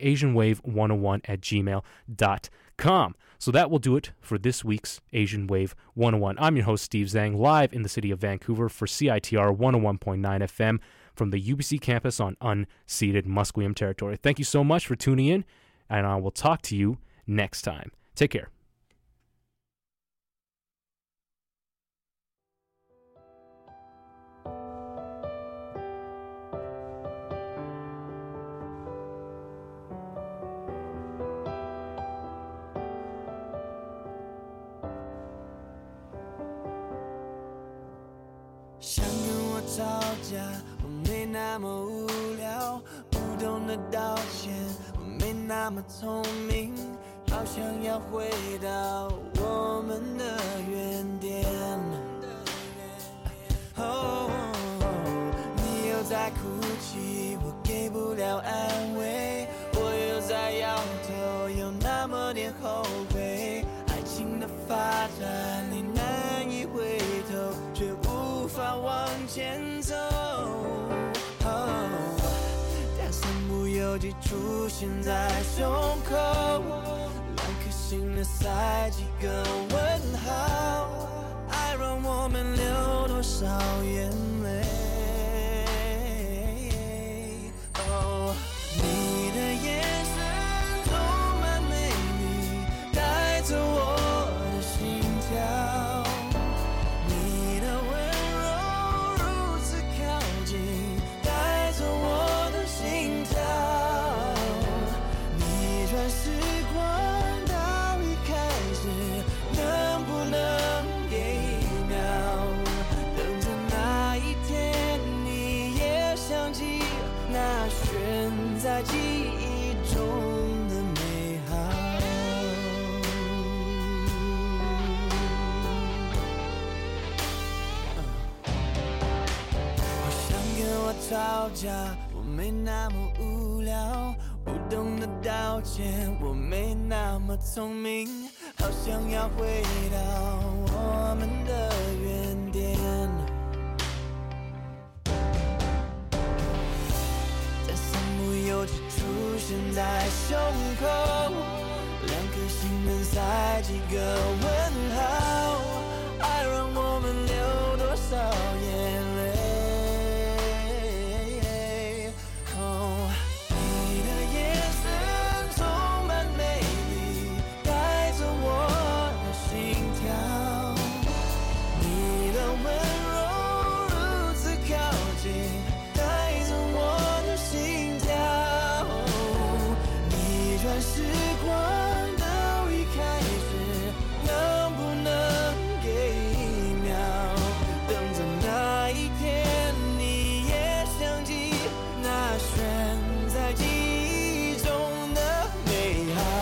Speaker 1: asianwave101@gmail.com. So that will do it for this week's Asian Wave 101. I'm your host, Steve Zhang, live in the city of Vancouver for CITR 101.9 FM from the UBC campus on unceded Musqueam territory. Thank you so much for tuning in, and I will talk to you next time. Take care.
Speaker 3: 想跟我吵架，我没那么无聊，不懂得道歉，我没那么聪明，好想要回到我们的原点。哦，你又在哭泣，我给不了安慰，我又在摇头，有那么点后悔，爱情的发展你难以回头，却无法往前走。但身不由己出现在胸口，两颗心的塞几个问号，爱让我们流多少眼泪。哦，你的眼神充满美丽，带走我的心跳。在记忆中的美好，我想跟我吵架，我没那么无聊，不懂得道歉，我没那么聪明，好想要回到我们的原点。出现在胸口，两颗心能塞几个问号，爱让我们流多少眼泪。哦，你的眼神充满美丽，带走我的心跳，你的温柔如此靠近，带走我的心跳。时光到一开始，能不能给一秒，等着那一天，你也想起那悬在记忆中的美好。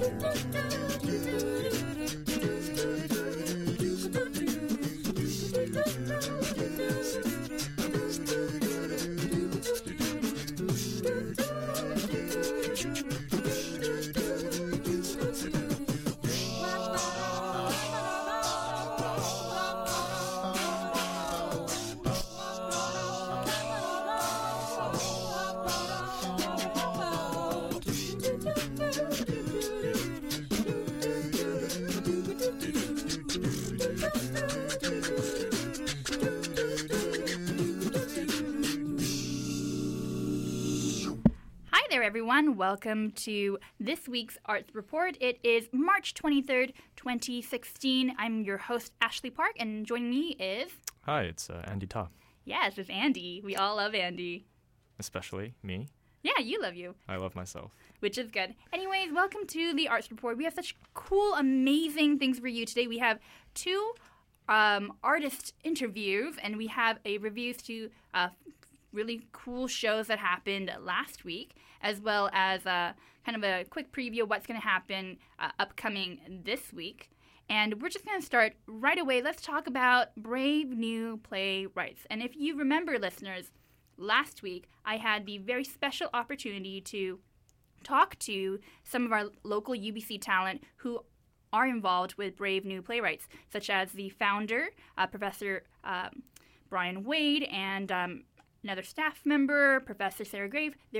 Speaker 17: Everyone, welcome to this week's Arts Report. It is March 23rd, 2016. I'm your host, Ashley Park, and joining me is...
Speaker 18: Hi, it's Andy Ta.
Speaker 17: Yes, it's Andy. We all love Andy.
Speaker 18: Especially me.
Speaker 17: Yeah, you love you.
Speaker 18: I love myself.
Speaker 17: Which is good. Anyways, welcome to the Arts Report. We have such cool, amazing things for you today. We have two artist interviews, and we have a reviews to really cool shows that happened last week, as well as kind of a quick preview of what's going to happen upcoming this week. And we're just going to start right away. Let's talk about Brave New Playwrights. And if you remember, listeners, last week I had the very special opportunity to talk to some of our local UBC talent who are involved with Brave New Playwrights, such as the founder, Professor Brian Wade, and another staff member, Professor Sarah Grave.